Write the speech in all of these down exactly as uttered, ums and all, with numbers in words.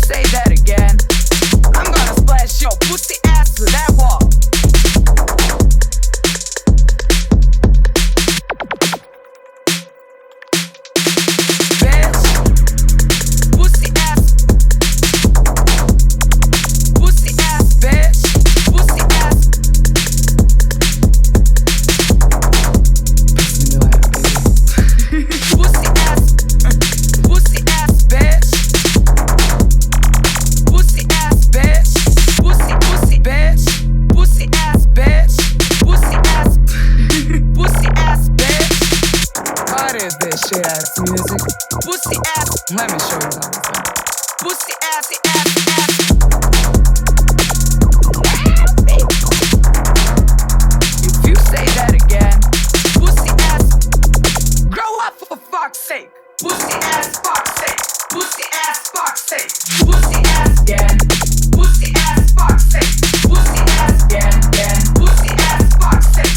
say that again, I'm gonna splash your pussy ass to that wall. Shit ass music. Pussy ass. Let me show you something. Pussy ass, ass, ass. If you say that again, pussy ass. Grow up for fuck's sake. Pussy ass, fuck's sake. Pussy ass, fuck's sake. Pussy ass again. Pussy ass, fuck's sake. Pussy ass again, again. Pussy ass, fuck's sake.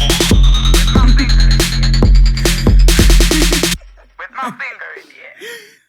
My finger in the air.